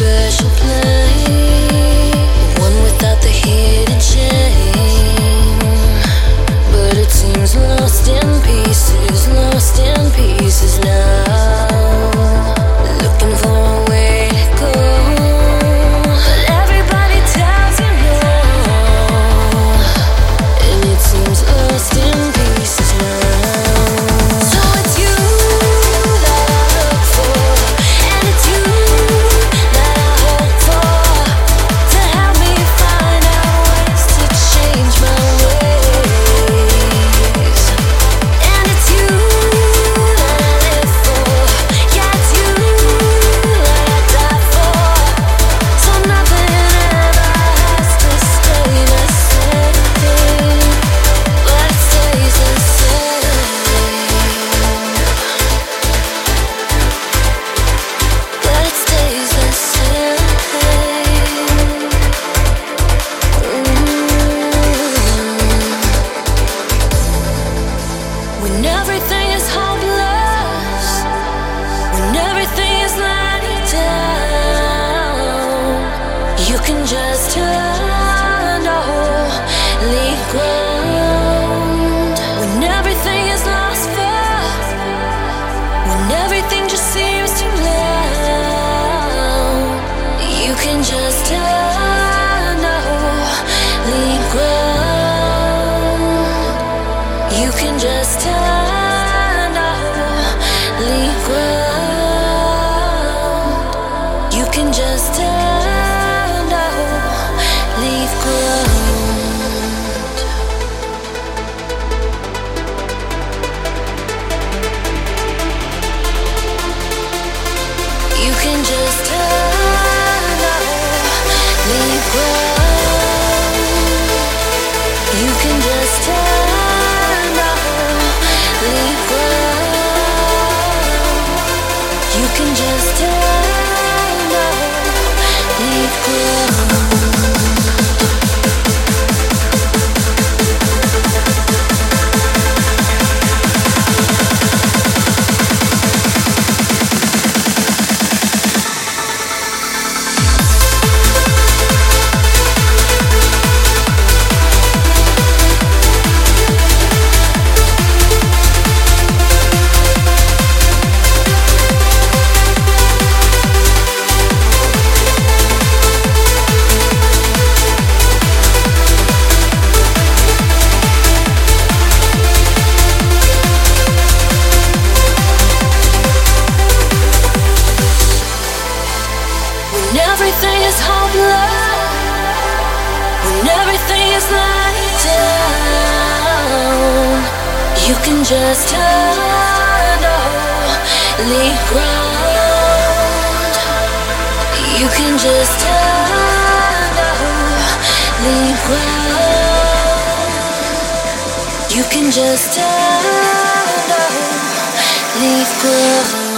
special place, one without the hidden shame. But it seems lost in pieces now. Looking for a way to go, but everybody tells you no, and it seems lost in pieces now. So it's you that I look for, and it's you that I hope for, to help me find out ways to change my ways. And it's you that I live for, yeah, it's you that I die for. So nothing ever has to stay the same, but it stays the same. But it stays the same. When everything is hopeless, when everything is lying down, you can just turn to holy ground. When everything is lost fast, when everything just seems too loud, you can just turn to holy ground. You can just turn to holy ground. You can just turn to holy ground. You can just turn to holy ground. You can just turn to holy ground. You can just turn to holy ground. When everything is hopeless, when everything is lying down, you can just turn to holy ground. You can just turn to holy ground. You can just turn to holy ground.